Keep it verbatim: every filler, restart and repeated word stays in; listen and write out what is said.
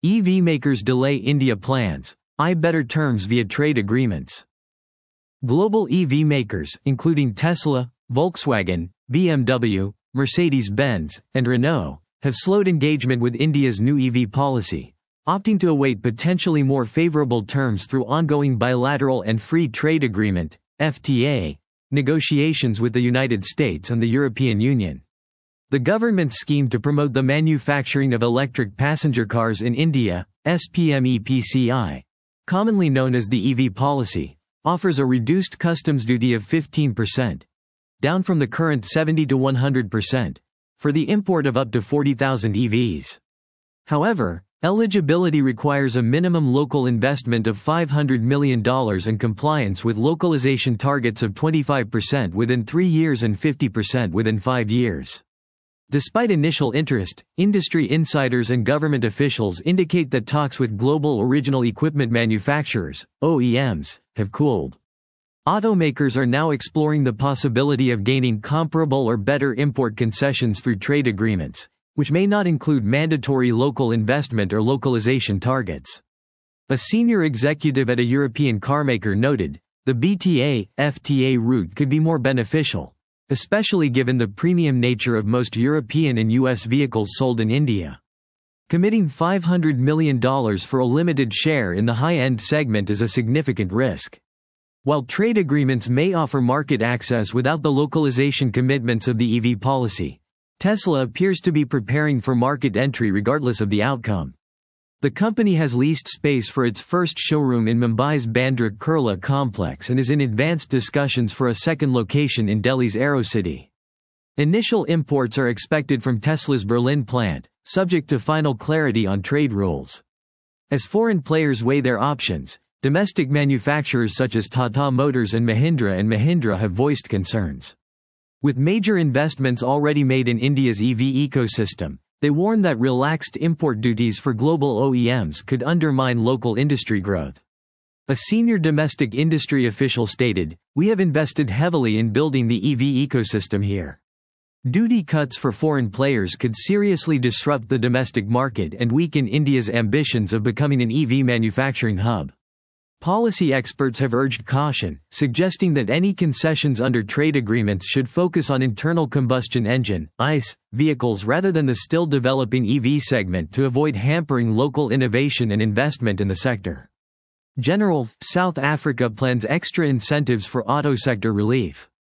E V makers delay India plans, eye better terms via trade agreements. Global E V makers, including Tesla, Volkswagen, B M W, Mercedes-Benz, and Renault, have slowed engagement with India's new E V policy, opting to await potentially more favorable terms through ongoing bilateral and free trade agreement (F T A) negotiations with the United States and the European Union. The government's scheme to promote the manufacturing of electric passenger cars in India, SPMEPCI, commonly known as the E V policy, offers a reduced customs duty of fifteen percent, down from the current seventy to one hundred percent, for the import of up to forty thousand E Vs. However, eligibility requires a minimum local investment of five hundred million dollars and compliance with localization targets of twenty-five percent within three years and fifty percent within five years. Despite initial interest, industry insiders and government officials indicate that talks with global original equipment manufacturers, O E Ms, have cooled. Automakers are now exploring the possibility of gaining comparable or better import concessions through trade agreements, which may not include mandatory local investment or localization targets. A senior executive at a European carmaker noted, the B T A F T A route could be more beneficial, especially given the premium nature of most European and U S vehicles sold in India. Committing five hundred million dollars for a limited share in the high-end segment is a significant risk. While trade agreements may offer market access without the localization commitments of the E V policy, Tesla appears to be preparing for market entry regardless of the outcome. The company has leased space for its first showroom in Mumbai's Bandra Kurla complex and is in advanced discussions for a second location in Delhi's Aerocity. Initial imports are expected from Tesla's Berlin plant, subject to final clarity on trade rules. As foreign players weigh their options, domestic manufacturers such as Tata Motors and Mahindra and Mahindra have voiced concerns. With major investments already made in India's E V ecosystem, they warn that relaxed import duties for global O E Ms could undermine local industry growth. A senior domestic industry official stated, "We have invested heavily in building the E V ecosystem here. Duty cuts for foreign players could seriously disrupt the domestic market and weaken India's ambitions of becoming an E V manufacturing hub." Policy experts have urged caution, suggesting that any concessions under trade agreements should focus on internal combustion engine (I C E) vehicles rather than the still developing E V segment to avoid hampering local innovation and investment in the sector. General, South Africa plans extra incentives for auto sector relief.